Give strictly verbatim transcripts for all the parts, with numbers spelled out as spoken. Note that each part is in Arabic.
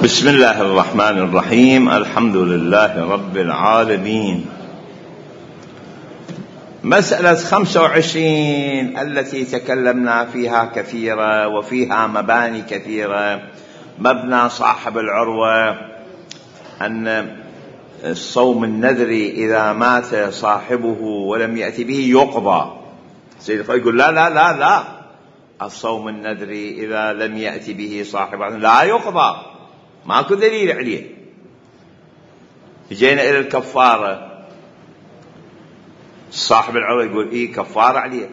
بسم الله الرحمن الرحيم. الحمد لله رب العالمين. مسألة خمسة وعشرين التي تكلمنا فيها كثيرا وفيها مباني كثيرة. مبنى صاحب العروة أن الصوم النذري إذا مات صاحبه ولم يأتي به يقضى. سيد يقول لا لا لا لا الصوم النذري إذا لم يأتي به صاحبه لا يقضى، ماكو دليل عليه. جينا إلى الكفارة، صاحب العروة يقول إيه كفارة عليه،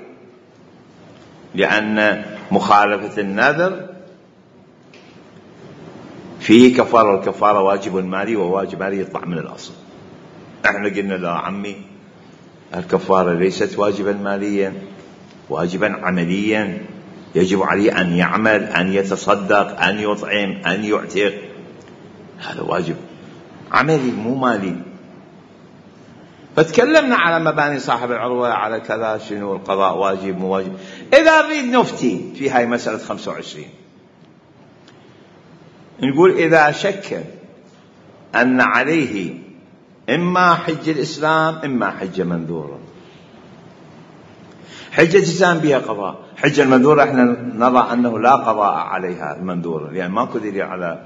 لأن مخالفة النذر فيه كفارة، والكفارة واجب مالي، وواجب مالي يطلع من الأصل. احنا قلنا لا عمي، الكفارة ليست واجبا ماليا، واجبا عمليا، يجب عليه أن يعمل، أن يتصدق، أن يطعم، أن يعتق، هذا واجب عملي مو مالي. فتكلمنا على مباني صاحب العروة، على كذا شنو القضاء واجب مو واجب. إذا نريد نفتي في هاي مسألة خمسة وعشرين نقول إذا شك أن عليه إما حج الإسلام إما حج منذورة. حجة الإسلام بها قضاء، حجة المنذورة احنا نرى أنه لا قضاء عليها المنذورة، لأن يعني ماكو دليل على،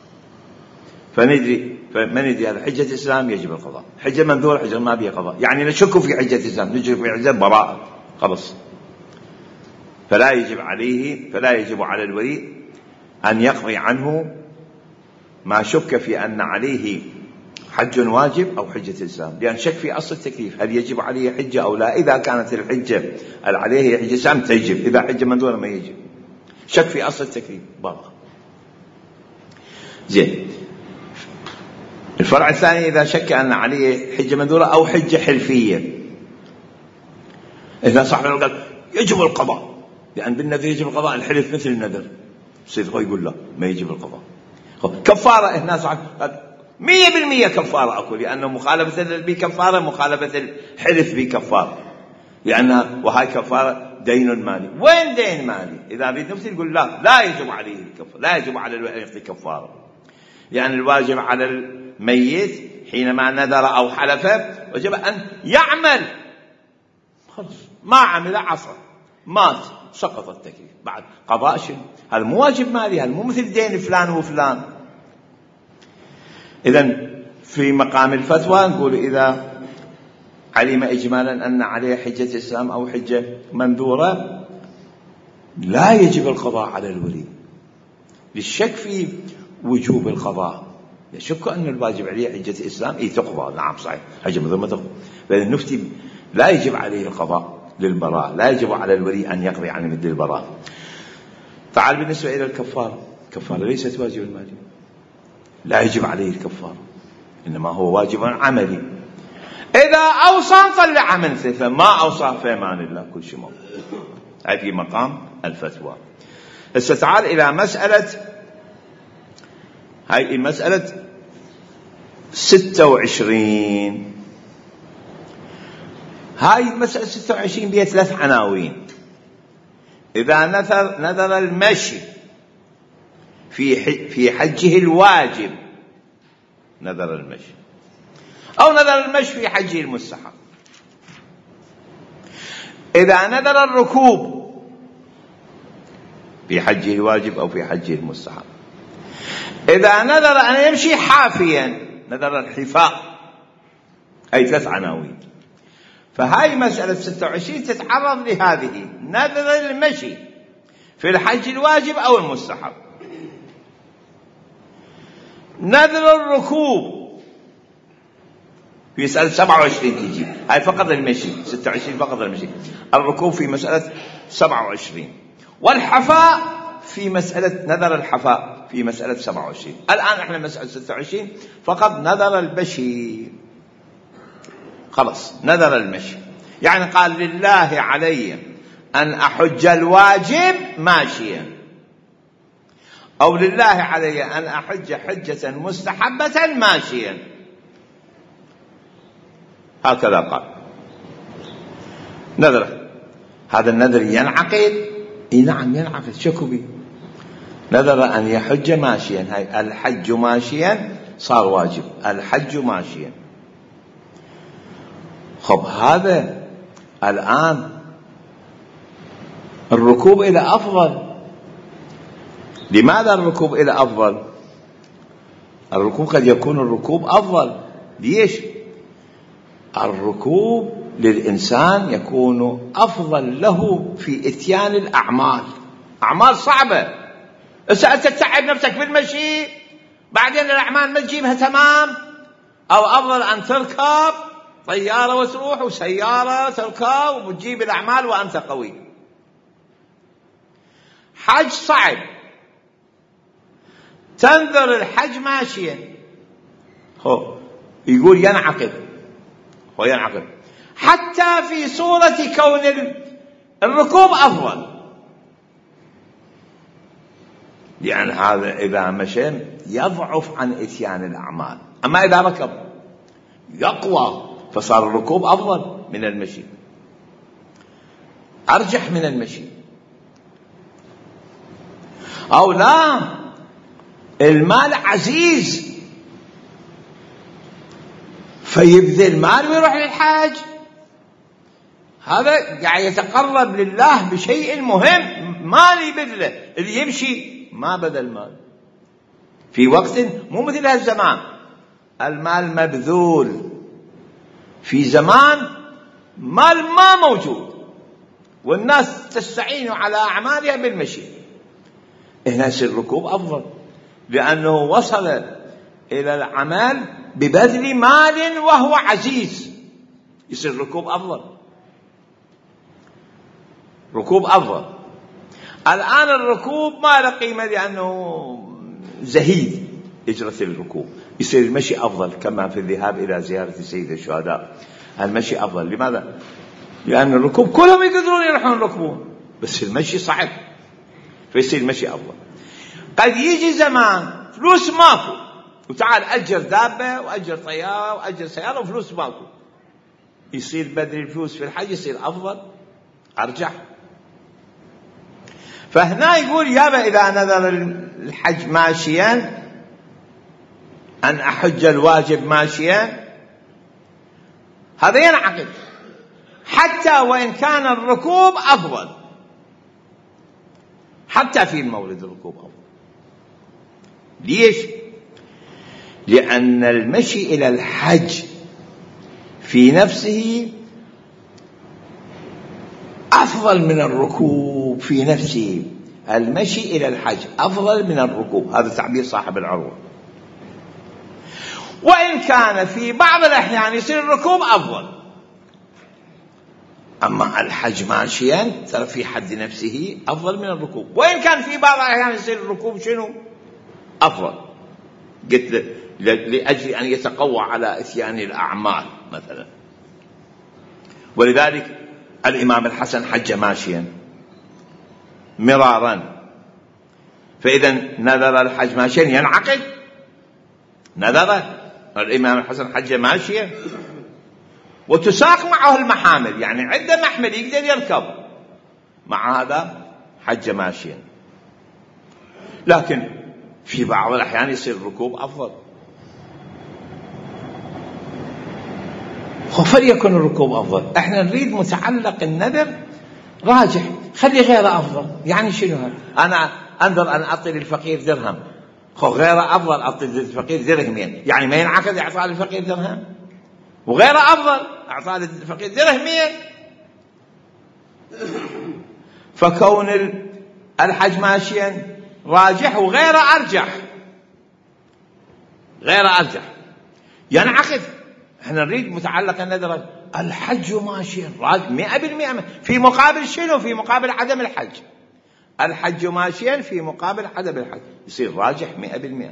فندري فمن يدري هذا حجة الإسلام يجب القضاء، حجة منذورة حجة ما بها قضاء، يعني نشك في حجة الإسلام، نشك في حجة براءة خلص. فلا يجب عليه، فلا يجب على الولي أن يقضي عنه ما شك في أن عليه حج واجب أو حجة الإسلام، لأن شك في أصل التكليف هل يجب عليه حجة أو لا. إذا كانت الحجة عليه هي حجة الإسلام تجب، إذا حجة منذورة ما يجب، شك في أصل التكليف باق. زين. الفرع الثاني إذا شك أن عليه حجة منذورة أو حجة حلفية، إذا صاحب العروة قال يجب القضاء، لأن بالنذر يجب القضاء، الحلف مثل النذر، السيد يقول لا ما يجب القضاء. كفارة هنا صاحب مية بالمية كفارة أقول، لأنه مخالفة بكفارة، مخالفة الحلف بكفارة، لأن وهاي كفارة دين مالي. وين دين مالي؟ إذا بيد نفسي يقول لا لا يجب عليه الكفارة، لا يجب على الولي يعطي كفارة، لأن الواجب على الميت حينما نذر أو حلف وجب أن يعمل. خلص ما عمل عصر مات سقط التكليف، بعد قضاء شنو؟ هذا مو واجب مالي، هذا مو مثل دين فلان وفلان. إذن في مقام الفتوى نقول إذا علم إجمالا أن عليه حجة إسلام أو حجة منذورة لا يجب القضاء على الولي، للشك في وجوب القضاء، يشك أن الواجب عليه حجة إسلام إيه تقضى، نعم صحيح حجة منذورة ما تقضى، فإذا نفتي لا يجب عليه القضاء للبراء، لا يجب على الولي أن يقضي عن مثل البراء. تعال بالنسبة إلى الكفارة، الكفارة ليست واجب مالي، لا يجب عليه الكفارة، إنما هو واجب عملي. إذا أوصى طلع من ثلاثة، ما أوصى في أمان الله كل شيء موجود. هاي في مقام الفتوى. هسه تعال إلى مسألة، هاي مسألة ستة وعشرين. هاي مسألة ستة وعشرين بها ثلاث عناوين. إذا نذر نذر المشي في في حجه الواجب، نذر المشي، أو نذر المشي في حجه المستحب. إذا نذر الركوب في حجه الواجب أو في حجه المستحب. إذا نذر أن يمشي حافيا، نذر الحفاء. أي ثلاث عناوين. فهاي مسألة ستة وعشرين تتعرض لهذه، نذر المشي في الحج الواجب أو المستحب. نذر الركوب في مسألة سبعة وعشرين تجي، هاي فقط المشي، ستة وعشرين فقط المشي. الركوب في مسألة سبعة وعشرين، والحفاء في مسألة نذر الحفاء في مسألة سبعة وعشرين. الآن احنا مسألة ستة وعشرين فقط نذر المشي، خلص نذر المشي، يعني قال لله علي أن أحج الواجب ماشيا، أو لله علي أن أحج حجة مستحبة ماشيا، هكذا قال. نذر، هذا النذر ينعقد؟ إيه نعم ينعقد، شكو بي. نذر أن يحج ماشيا، هاي الحج ماشيا صار واجب، الحج ماشيا. خب هذا الآن الركوب إلى أفضل. لماذا الركوب إلى أفضل؟ الركوب قد يكون الركوب أفضل. ليش؟ الركوب للإنسان يكون أفضل له في إتيان الأعمال، أعمال صعبة. إذا تتعب نفسك بالمشي بعدين الأعمال ما تجيبها تمام، أو أفضل أن تركب طيارة وتروح وسيارة تركب وتجيب الأعمال وأنت قوي. حج صعب، تنذر الحج ماشيا، هو يقول ينعقد، هو ينعقد حتى في صورة كون الركوب أفضل، لأن هذا إذا مشى يضعف عن إتيان الأعمال. أما إذا ركب يقوى، فصار الركوب أفضل من المشي، أرجح من المشي. أو لا، المال عزيز فيبذل مال ويروح للحاج، هذا قاعد يتقرب لله بشيء مهم، مال يبذله. اللي يمشي ما بذل مال في وقت مو مثل هالزمان، المال مبذول في زمان مال ما موجود والناس تستعين على أعمالها بالمشي. هنا يصير الركوب أفضل، لأنه وصل إلى العمل ببذل مال وهو عزيز، يصير الركوب أفضل، ركوب أفضل. الآن الركوب ما له قيمة لأنه زهيد إجرة الركوب، يصير المشي أفضل، كما في الذهاب إلى زيارة سيد الشهداء المشي أفضل. لماذا؟ لأن الركوب كلهم يقدرون يروحون يركبون، بس المشي صعب، فيصير المشي أفضل. قد يجي زمان فلوس ماكو، وتعال أجر دابة وأجر طيارة وأجر سيارة وفلوس ماكو، يصير بذل الفلوس في الحج يصير أفضل أرجح. فهنا يقول يابا إذا نذر الحج ماشيا أن أحج الواجب ماشيا، هذا ينعقد حتى وإن كان الركوب أفضل، حتى في المولد الركوب أفضل. ليش؟ لأن المشي إلى الحج في نفسه أفضل من الركوب في نفسه، المشي إلى الحج أفضل من الركوب، هذا تعبير صاحب العروة. وإن كان في بعض الأحيان يصير الركوب أفضل، أما الحج ماشيا ترى في حد نفسه أفضل من الركوب. وإن كان في بعض الأحيان يصير الركوب شنو أفضل، قلت لأجل أن يتقوى على إتيان الأعمال مثلا. ولذلك الإمام الحسن حج ماشيا مرارا، فإذا نذر الحج ماشيا ينعقد. نذر الإمام الحسن حج ماشيا، وتساق معه المحامل، يعني عنده محمل يقدر يركب، مع هذا حج ماشيا. لكن في بعض الأحيان يصير الركوب أفضل، فليكن الركوب أفضل. احنا نريد متعلق النذر راجح، خلي غيره أفضل. يعني شنو هذا؟ أنا أنذر أن أعطي للفقير درهم، خو غيره أفضل أعطي للفقير درهمين، يعني ما ينعقد إعطاء للفقير درهم، وغيره أفضل أعطاء للفقير درهمين. فكون الحج ماشيا راجح وغيره أرجح، غيره أرجح ينعقد. احنا نريد متعلق النذر الحج ماشيا راجح مئة بالمئة، في مقابل شنو؟ في مقابل عدم الحج. الحج ماشيا في مقابل عدم الحج يصير راجح مئة بالمئة.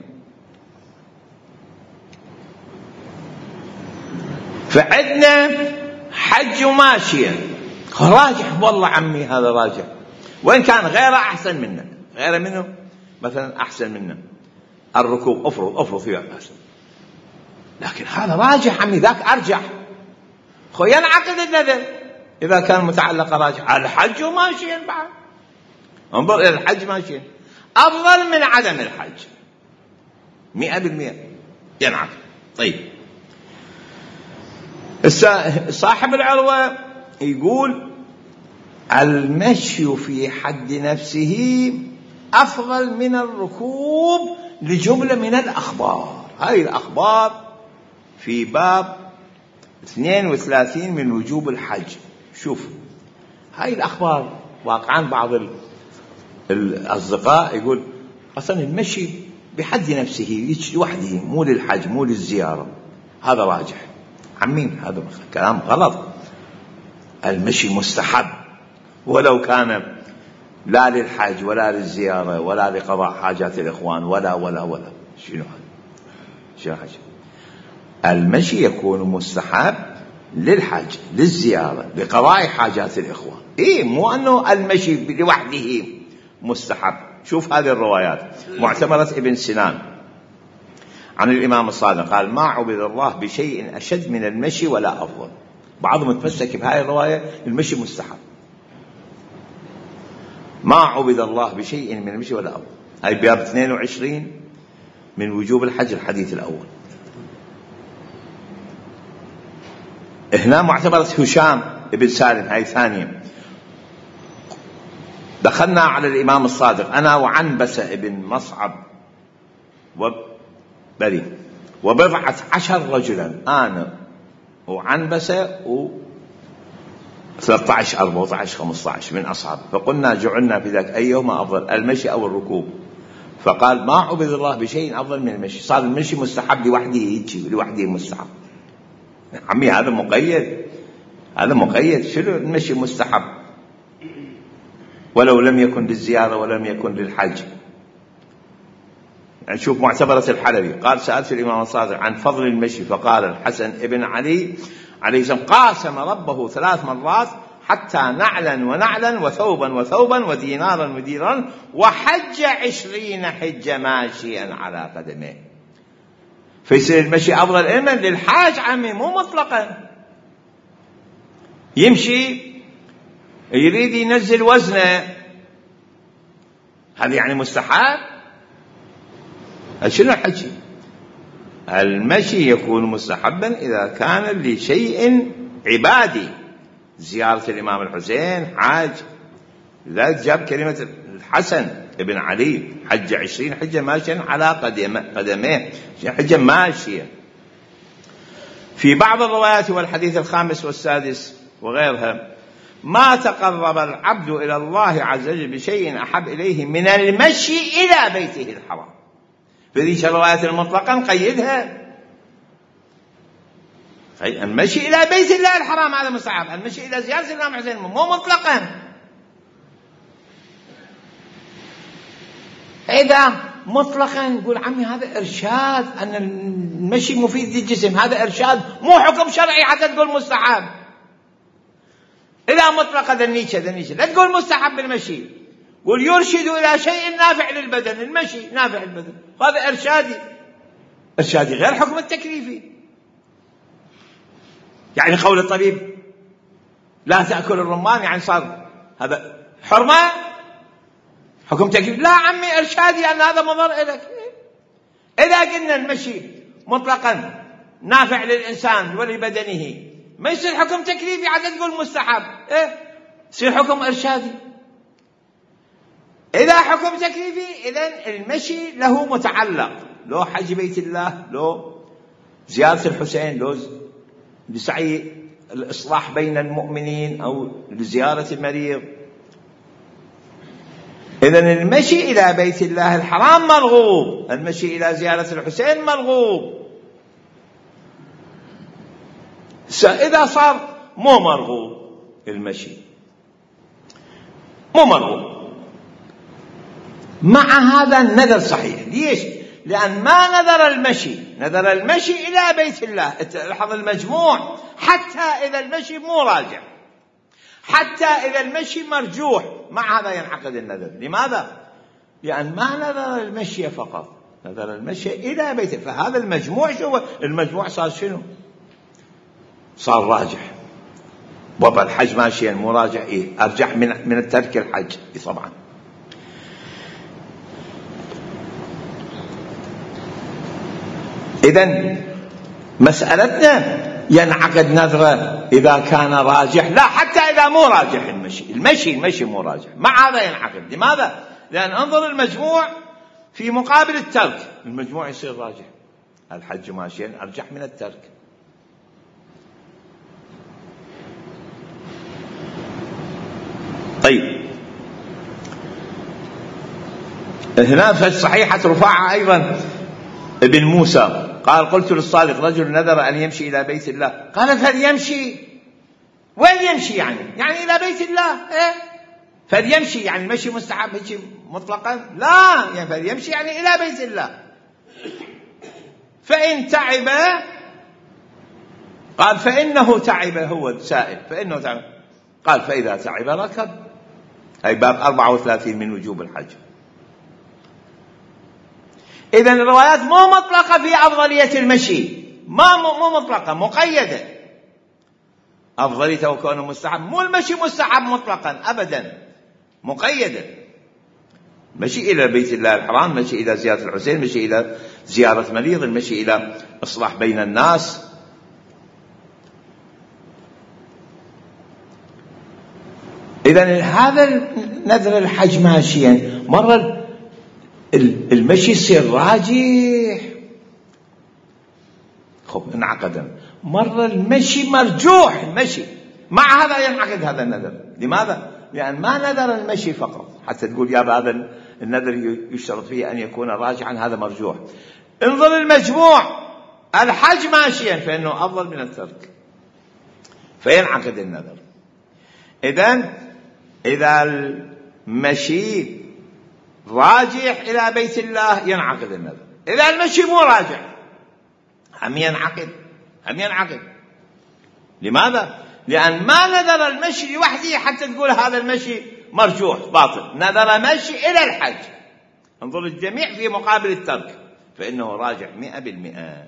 فعندنا حج ماشيا راجح، والله عمي هذا راجح، وإن كان غيره أحسن منه، غيره منه مثلا أحسن منه الركوب، أفرض أفرض فيه أحسن، لكن هذا راجح عمي، ذاك أرجح. خو ينعقد النذر إذا كان متعلق راجح. الحج ماشيا بعد، انظر إلى الحج ماشيا. أفضل من عدم الحج مئة بالمئة ينعقد. طيب صاحب العروة يقول المشي في حد نفسه أفضل من الركوب لجملة من الأخبار. هذه الأخبار في باب اثنين وثلاثين من وجوب الحج. شوف هاي الأخبار واقعا بعض الأصدقاء يقول أصلا المشي بحد نفسه لوحده مو للحج مو للزيارة، هذا راجح. عمين هذا كلام غلط. المشي مستحب ولو كان لا للحج ولا للزيارة ولا لقضاء حاجات الإخوان ولا ولا ولا شنو هذا شنو حاجة. المشي يكون مستحب للحج للزيارة لقضاء حاجات الإخوان. إيه مو أنه المشي لوحده مستحب. شوف هذه الروايات معتبرة ابن سنان عن الإمام الصادق قال ما عبد الله بشيء أشد من المشي ولا أفضل. بعضهم متمسك بهذه الرواية المشي مستحب. ما عبد الله بشيء من المشي ولا أفضل. هاي باب اثنين وعشرين من وجوب الحج الحديث الأول. هنا معتبرة هشام ابن سالم هاي ثانية. دخلنا على الإمام الصادق أنا وعنبسة ابن مصعب وبري وبضعة عشر رجلا أنا وعنبسة و ثلاثة عشر أربعة عشر خمسة عشر من أصحاب. فقلنا جعلنا في ذاك أيهما أفضل المشي أو الركوب؟ فقال ما عبد الله بشيء أفضل من المشي. صار المشي مستحب لوحده يجي لوحده مستحب. عمي هذا مقيد هذا مقيد. شنو المشي مستحب ولو لم يكن للزيارة ولم يكن للحج. نشوف يعني معتبرة الحلبي قال سألت الإمام الصادق عن فضل المشي فقال الحسن ابن علي عليه السلام قاسم ربه ثلاث مرات حتى نعلا ونعلا وثوبا وثوبا ودينارا ودينارا وحج عشرين حجة ماشيا على قدمه. فيصير المشي أفضل إما للحاج عمي مو مطلقا. يمشي يريد ينزل وزنه هذا يعني مستحب. شنو الحكي؟ المشي يكون مستحبا إذا كان لشيء عبادي زيارة الإمام الحسين حاج. لذلك جاب كلمة الحسن ابن علي حج عشرين حجة ماشيا على قدميه حجة ماشية. في بعض الروايات والحديث الخامس والسادس وغيرها ما تقرب العبد إلى الله عز وجل بشيء أحب إليه من المشي إلى بيته الحرام. في ذيك الروايات المطلقة نقيدها. المشي إلى بيت الله الحرام هذا مستحب. المشي إلى زيارة الإمام الحسين مو مطلقا. إذا مطلقا نقول عمي هذا إرشاد أن المشي مفيد للجسم. هذا إرشاد مو حكم شرعي حتى تقول مستحب. إذا مطلقا ذنيشة ذنيشة لا تقول مستحب بالمشي. قل يرشد إلى شيء نافع للبدن. المشي نافع للبدن هذا إرشادي. إرشادي غير حكم التكليفي. يعني قول الطبيب لا تأكل الرمان يعني صار هذا حرمة حكم تكليفي. لا عمي إرشادي أن هذا مضر إليك. إذا قلنا المشي مطلقا نافع للإنسان ولبدنه ما يصير حكم تكليفي عاد تقول مستحب. إيه يصير حكم إرشادي. إذا حكم تكليفي إذن المشي له متعلق لو حج بيت الله لو زيارة الحسين لو لسعي الإصلاح بين المؤمنين أو لزيارة المريض. إذن المشي إلى بيت الله الحرام مرغوب. المشي إلى زيارة الحسين مرغوب. إذا صار مو مرغوب المشي مو مرغوب مع هذا النذر صحيح. ليش؟ لأن ما نذر المشي نذر المشي إلى بيت الله. لاحظ المجموع حتى إذا المشي مو راجع حتى إذا المشي مرجوح مع هذا ينعقد النذر. لماذا؟ لأن ما نذر المشي فقط نذر المشي إلى بيت. فهذا المجموع شو المجموع صار شنو؟ صار راجح. وضع الحج ماشيا مو راجع. إيه أرجح من من الترك الحج. إيه طبعا. إذن مسألتنا ينعقد نذره إذا كان راجح، لا حتى إذا مو راجح المشي المشي المشي مو راجح، مع هذا ينعقد. لماذا؟ لأن انظر المجموع في مقابل الترك، المجموع يصير راجح. الحج ماشيا أرجح من الترك. طيب هنا في الصحيحة رفاعة أيضا ابن موسى قال: قلت للصادق رجل نذر أن يمشي إلى بيت الله، قال: فليمشي. وين يمشي يعني؟ يعني إلى بيت الله. إيه؟ فليمشي يعني المشي مستحب مشي مطلقا؟ لا، يعني فليمشي يعني إلى بيت الله. فإن تعب، قال: فإنه تعب، هو سائل، فإنه تعب، قال: فإذا تعب ركب. أي باب أربعة وثلاثين من وجوب الحج. إذن الروايات مو مطلقة في أفضلية المشي، ما مو مطلقة، مقيدة. أفضليته وكونه مستحب، مو المشي مستحب مطلقا أبدا، مقيدة. مشي إلى بيت الله الحرام، مشي إلى زيارة الحسين، مشي إلى زيارة مريض، المشي إلى إصلاح بين الناس. إذن هذا نذر الحج ماشيا. مرة المشي يصير راجح، خب انعقد. مرة المشي مرجوح، المشي مع هذا ينعقد هذا النذر. لماذا؟ لأن ما نذر المشي فقط حتى تقول يا هذا النذر يشترط فيه أن يكون راجعا، هذا مرجوح. انظر المجموع، الحج ماشيا فإنه أفضل من الترك، فينعقد النذر. إذن إذا المشي راجح إلى بيت الله ينعقد النذر. إذا المشي مو راجح هم ينعقد، هم ينعقد. لماذا؟ لأن ما نذر المشي لوحده حتى تقول هذا المشي مرجوح باطل، نذر مشي إلى الحج. انظر الجميع في مقابل الترك فإنه راجح مئة بالمئة.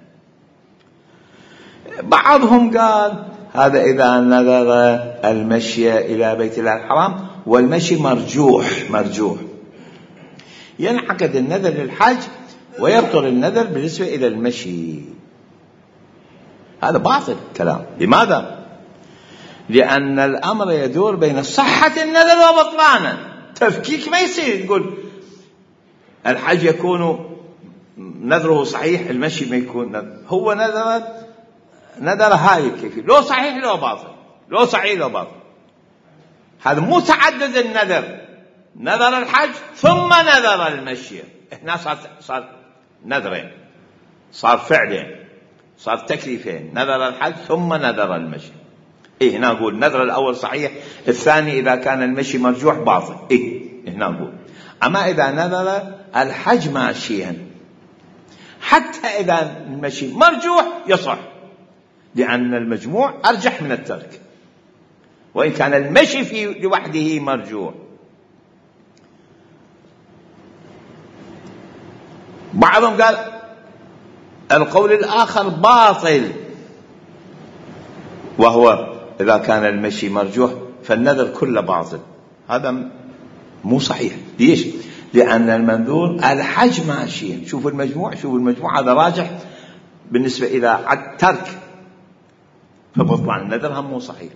بعضهم قال هذا إذا نذر المشي إلى بيت الله الحرام والمشي مرجوح، مرجوح ينعقد النذر للحج ويبطل النذر بالنسبة إلى المشي. هذا باطل كلام. لماذا؟ لأن الأمر يدور بين صحة النذر وبطلانه. تفكيك ما يصير تقول الحج يكون نذره صحيح، المشي ما يكون نذر. هو نذر نذر هاي كيف، لو صحيح لو باطل، لو صحيح لو باطل. هذا مو تعدد النذر، نذر الحج ثم نذر المشي. هنا صار صار نذرين، صار فعلين، صار تكليفين، نذر الحج ثم نذر المشي. إيه هنا أقول نذر الأول صحيح، الثاني إذا كان المشي مرجوح باطل. إيه هنا أقول. أما إذا نذر الحج ماشيا حتى إذا المشي مرجوح يصح، لأن المجموع أرجح من الترك، وإن كان المشي في لوحده مرجوح. بعضهم قال القول الآخر باطل، وهو إذا كان المشي مرجوح فالنذر كله باطل. هذا مو صحيح. ليش؟ لأن المنذور الحج ماشيا. شوفوا المجموع، شوفوا المجموع، هذا راجح بالنسبة إلى الترك، فبطلع النذر هم مو صحيح.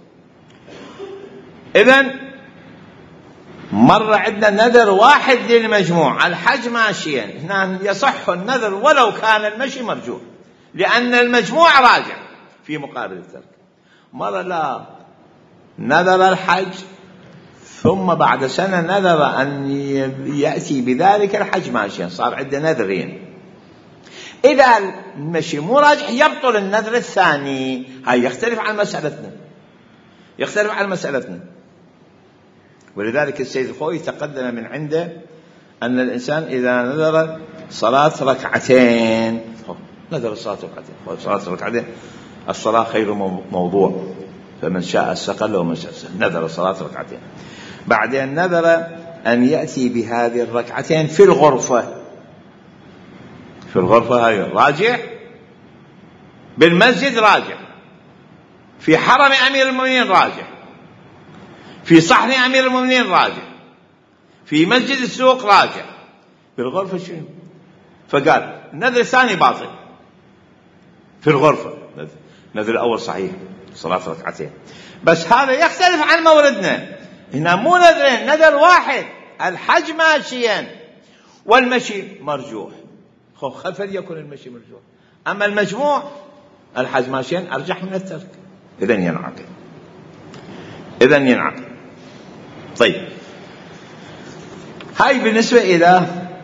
إذن مرة عندنا نذر واحد للمجموع، الحج ماشيا، هنا يصح النذر ولو كان المشي مرجوح، لأن المجموع راجع في مقابل الترك. مرة لا، نذر الحج ثم بعد سنة نذر أن يأتي بذلك الحج ماشيا، صار عندنا نذرين. إذا المشي مو راجح يبطل النذر الثاني. هاي يختلف عن مسألتنا، يختلف عن مسألتنا. ولذلك السيد الخوي تقدم من عنده أن الإنسان إذا نذر صلاة ركعتين، نذر صلاة ركعتين، صلاة ركعتين الصلاة خير موضوع، فمن شاء استقل ومن شاء نذر صلاة ركعتين. بعدين نذر أن يأتي بهذه الركعتين في الغرفة، في الغرفة هاي راجع، بالمسجد راجع، في حرم أمير المؤمنين راجع، في صحن أمير المؤمنين راجع، في مسجد السوق راجع، بالغرفة شنو؟ فقال النذر الثاني باطل، في الغرفة. النذر الأول صحيح صلاة ركعتين، بس هذا يختلف عن موردنا. هنا مو نذرين، نذر واحد، الحج ماشيا والمشي مرجوح. خلف يكون المشي مرجوح، أما المجموع الحج ماشيا أرجح من الترك، إذن ينعقد، إذن ينعقد. طيب، هاي بالنسبة إلى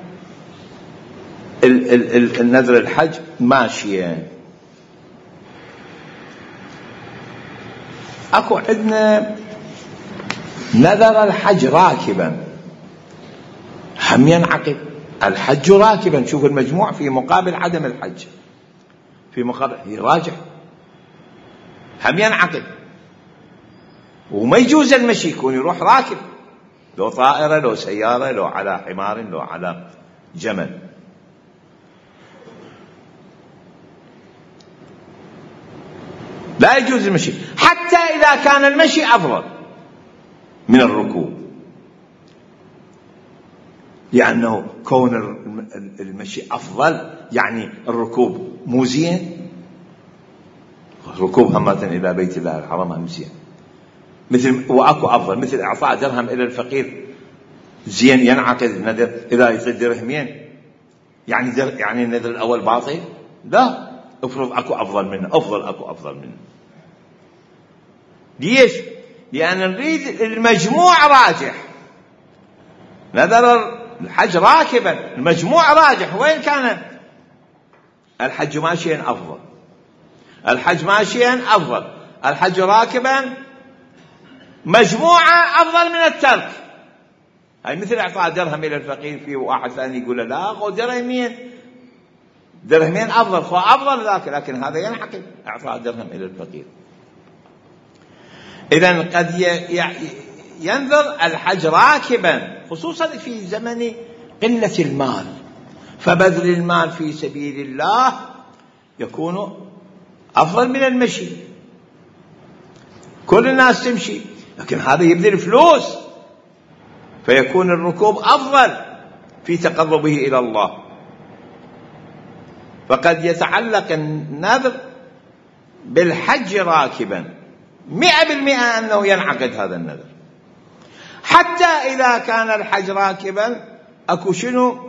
النذر الحج ماشيا. أكو عندنا نذر الحج راكبا، هم ينعقد الحج راكبا. شوف المجموع في مقابل عدم الحج، في مقابل يراجع، هم ينعقد. وما يجوز المشي، يكون يروح راكب، لو طائرة لو سيارة لو على حمار لو على جمل. لا يجوز المشي، حتى إذا كان المشي أفضل من الركوب، لأنه كون المشي أفضل يعني الركوب مو زين. الركوب همة إلى بيت الله الحرام هم زين، مثل وأكو أفضل، مثل إعطاء درهم إلى الفقير زين، ينعقد النذر إذا يصير درهمين. يعني در يعني النذر الأول باطل؟ لا، افرض أكو أفضل منه، أفضل أكو أفضل منه. ليش؟ لأن نريد المجموع راجح. نذر الحج راكبا، المجموع راجح، وين كان الحج ماشيا أفضل، الحج ماشيا أفضل، الحج راكبا مجموعة أفضل من الترك. هاي مثل إعطاء درهم إلى الفقير، في واحد ثاني يقول لا خو درهمين، درهمين أفضل، خو أفضل ذاك، لكن هذا ينعقد إعطاء درهم إلى الفقير. إذن قد ينذر الحج راكبا، خصوصا في زمن قلة المال، فبذل المال في سبيل الله يكون أفضل من المشي. كل الناس تمشي، لكن هذا يبذل فلوس، فيكون الركوب أفضل في تقربه إلى الله. فقد يتعلق النذر بالحج راكبا، مئة بالمئة أنه ينعقد هذا النذر. حتى إذا كان الحج راكبا أكو شنو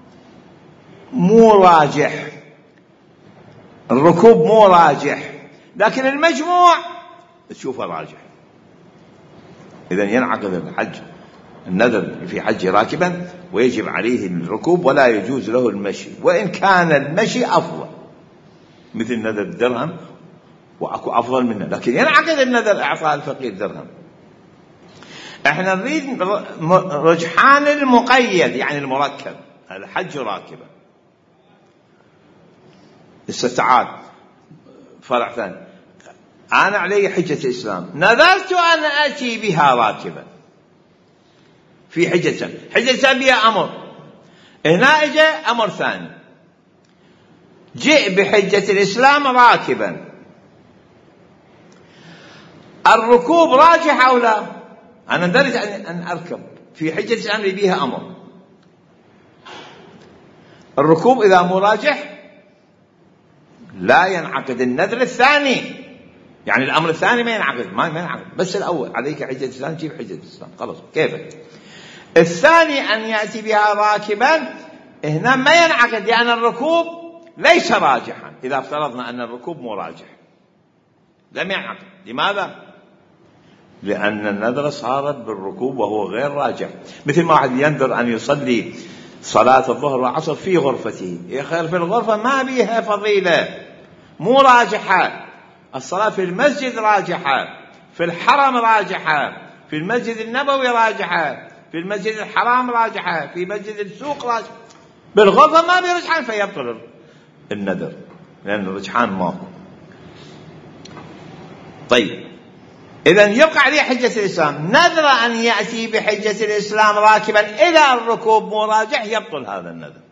مو راجح، الركوب مو راجح، لكن المجموع تشوفه راجح، إذن ينعقد الحج النذر في حج راكبا ويجب عليه الركوب ولا يجوز له المشي، وإن كان المشي أفضل، مثل نذر الدرهم وأكو أفضل منه، لكن ينعقد النذر إعطاء الفقير درهم. احنا نريد رجحان المقيد، يعني المركب، الحج راكبا. استعاد فرع ثاني، أنا علي حجة الإسلام، نذرت أن أتي بها راكبا في حجة الإسلام، حجة الإسلام بها أمر، هنا إجا أمر ثاني، جئ بحجة الإسلام راكبا، الركوب راجح أو لا؟ أنا ندرج أن أركب في حجة الإسلام اللي بيها أمر، الركوب إذا مو راجح لا ينعقد النذر الثاني، يعني الأمر الثاني ما ينعقد، ما ينعقد، بس الأول عليك حجة الإسلام، جيب حجة الإسلام خلاص كيفك. الثاني أن يأتي بها راكبا، هنا ما ينعقد، لأن الركوب ليس راجحا. إذا افترضنا أن الركوب مو راجح لم ينعقد. لماذا؟ لأن النذر صار بالركوب وهو غير راجح. مثل ما واحد ينذر أن يصلي صلاة الظهر والعصر في غرفته، يا خير في الغرفة ما بيها فضيلة، مو راجحة. الصلاة في المسجد راجحة، في الحرم راجحة، في المسجد النبوي راجحة، في المسجد الحرام راجحة، في مسجد السوق راجحة، بالغرفة ما بيرجحان، فيبطل النذر لأن الرجحان ماكو. طيب، إذن يبقى عليه حجة الإسلام، نذر أن يأتي بحجة الإسلام راكبا، إذا الركوب مو راجح يبطل هذا النذر.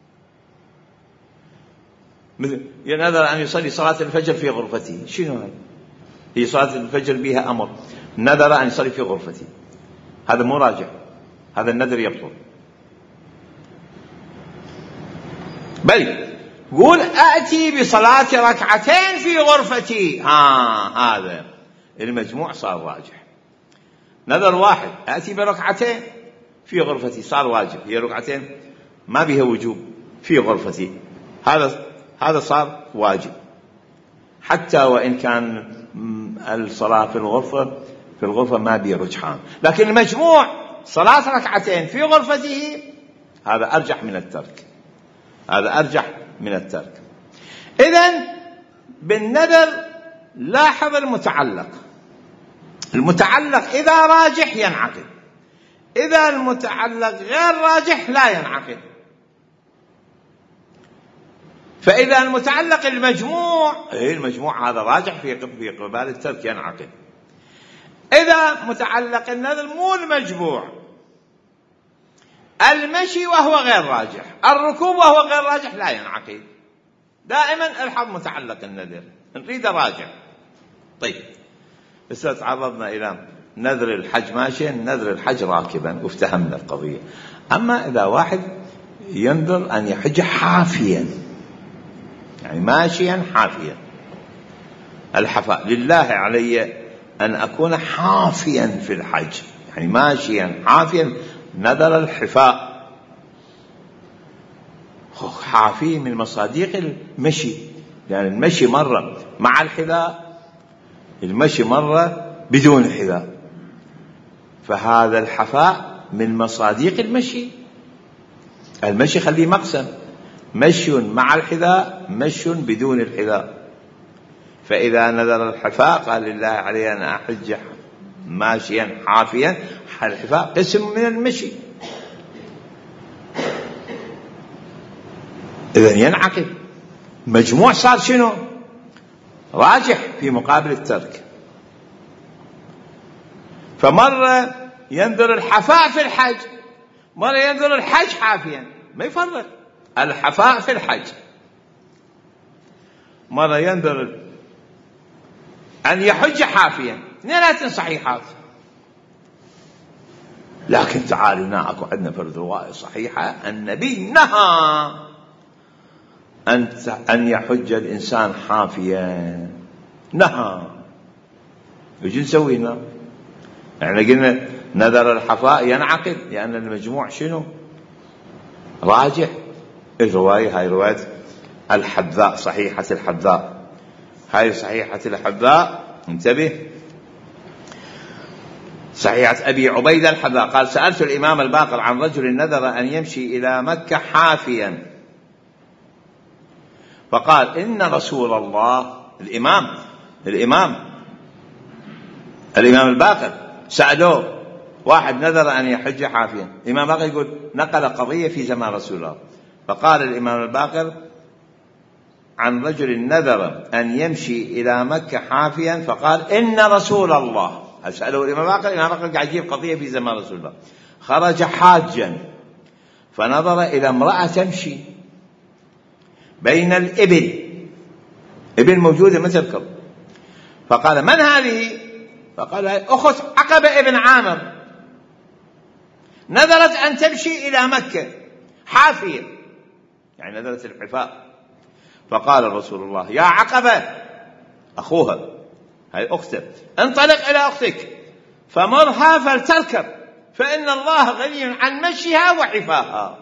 مثل نذر أن يصلي صلاة الفجر في غرفته، شنو هذا؟ هي صلاة الفجر بها أمر، نذر أن يصلي في غرفته، هذا مو راجح، هذا النذر يبطل. بل قول أتي بصلاة ركعتين في غرفتي، ها هذا المجموع صار راجح. نذر واحد أتي بركعتين في غرفتي صار واجب، هي ركعتين ما بها وجوب في غرفتي، هذا هذا صار واجب، حتى وإن كان الصلاة في الغرفة في الغرفة ما بها رجحان، لكن المجموع صلاة ركعتين في غرفته هذا أرجح من الترك، هذا أرجح من الترك. إذن بالنذر لاحظ المتعلق، المتعلق إذا راجح ينعقد، إذا المتعلق غير راجح لا ينعقد. فإذا المتعلق المجموع، إيه المجموع هذا راجح في في قبال الترك ينعقد. إذا متعلق النذر مو المجموع، المشي وهو غير راجح، الركوب وهو غير راجح لا ينعقد. دائما الحظ متعلق النذر نريد راجع. طيب بس تعرضنا إلى نذر الحج ماشيا، نذر الحج راكبا وافتهمنا القضية. أما إذا واحد ينذر أن يحج حافيا، يعني ماشيا حافيا، الحفاء لله علي أن أكون حافيا في الحج، يعني ماشيا حافيا، نذر الحفاء. حافي من مصاديق المشي، يعني المشي مرة مع الحذاء، المشي مرة بدون حذاء، فهذا الحفاء من مصاديق المشي. المشي خليه مقسم، مشي مع الحذاء، مشي بدون الحذاء. فإذا نذر الحفاء قال لله علي أن أحج ماشيا حافيا، الحفاء قسم من المشي، إذن ينعقد. مجموع صار شنو؟ راجح في مقابل الترك. فمرة ينذر الحفاء في الحج، مرة ينذر الحج حافيا، ما يفرق، الحفاء في الحج. مرة ينذر أن يحج حافيا، اثنيناتن صحيحات. لكن تعالوا هنا أكو عندنا فرد رواية صحيحة، النبي نهى أن أن يحج الإنسان حافيا، نهى. يجي نسوي هنا؟ يعني قلنا نذر الحفاء ينعقد لأن المجموع شنو؟ راجح. الرواية هاي رواية الحذاء، صحيحة الحذاء، هاي صحيحة الحذاء، انتبه، صحيحة أبي عبيدة الحذاء قال: سألت الإمام الباقر عن رجل نذر أن يمشي إلى مكة حافيا، فقال: إن رسول الله، الإمام الإمام الإمام الباقر سألوه واحد نذر أن يحج حافيا، الإمام الباقر يقول نقل قضية في زمان رسول الله، فقال الإمام الباقر عن رجل نذر أن يمشي إلى مكة حافيا، فقال: إن رسول الله، سألوا الإمام الباقر، الإمام الباقر قاعد يجيب قضية في زمان رسول الله، خرج حاجا فنظر إلى امرأة تمشي بين الإبل، إبل موجودة ما تذكر، فقال: من هذه؟ فقال: أخت عقبة ابن عامر، نذرت أن تمشي إلى مكة حافية، يعني نذرت الحفاء. فقال رسول الله: يا عقبة، أخوها هاي أخته، انطلق إلى أختك فمرها فلتركب، فإن الله غني عن مشيها وحفاها.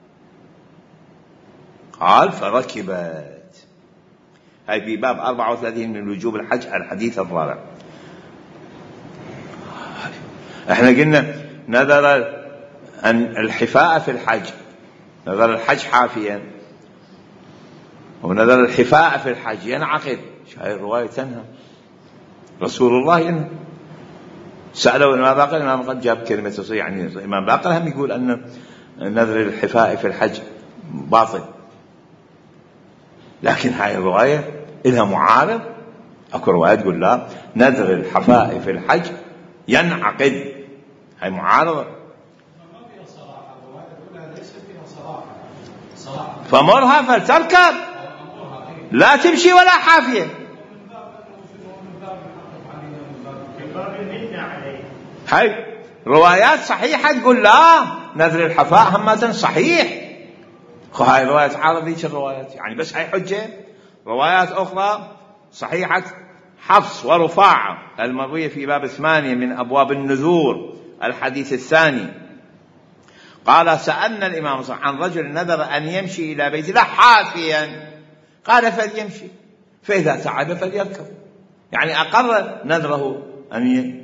قال: فركبت. هاي في باب أربعة وثلاثين من وجوب الحج، الحديث الرابع. احنا قلنا نذر أن الحفاء في الحج، نذر الحج حافيا، ونذر الحفاء في الحج ينعقد. هاي الرواية تنهى، رسول الله ينهى. سألوا الإمام باقر، الإمام باقر جاب كلمة تصيح، يعني الإمام باقر هم يقول أن نذر الحفاء في الحج باطل، لكن هاي الرواية إلها معارض. أكو رواية تقول لا، نذر الحفاء في الحج ينعقد، هاي معارضة. فمرها فلتركب، لا تمشي ولا حافية. هاي روايات صحيحة تقول لا، نذر الحفاء همة صحيح، هاي الرواية تعارض ذيك الروايات، يعني بس هاي حجة. روايات أخرى صحيحة حفص ورفاعة المروية في باب ثمانية من أبواب النذور الحديث الثاني، قال سألنا الإمام صلى الله عليه وسلم عن رجل نذر أن يمشي إلى بيت الله حافيا، قال فليمشي، فإذا تعب فليركب، يعني أقر نذره أن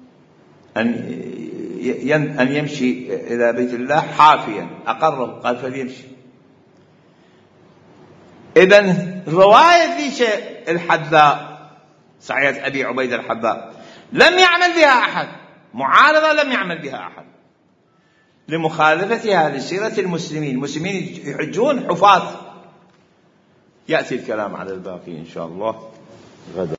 أن أن يمشي إلى بيت الله حافيا، أقره قال فليمشي. إذن رواية ذيك الحذاء صحيحة أبي عبيد الحذاء لم يعمل بها أحد، معارضة لم يعمل بها أحد لمخالفتها لسيرة المسلمين. المسلمين يحجون حفاظ. يأتي الكلام على الباقي إن شاء الله غدا.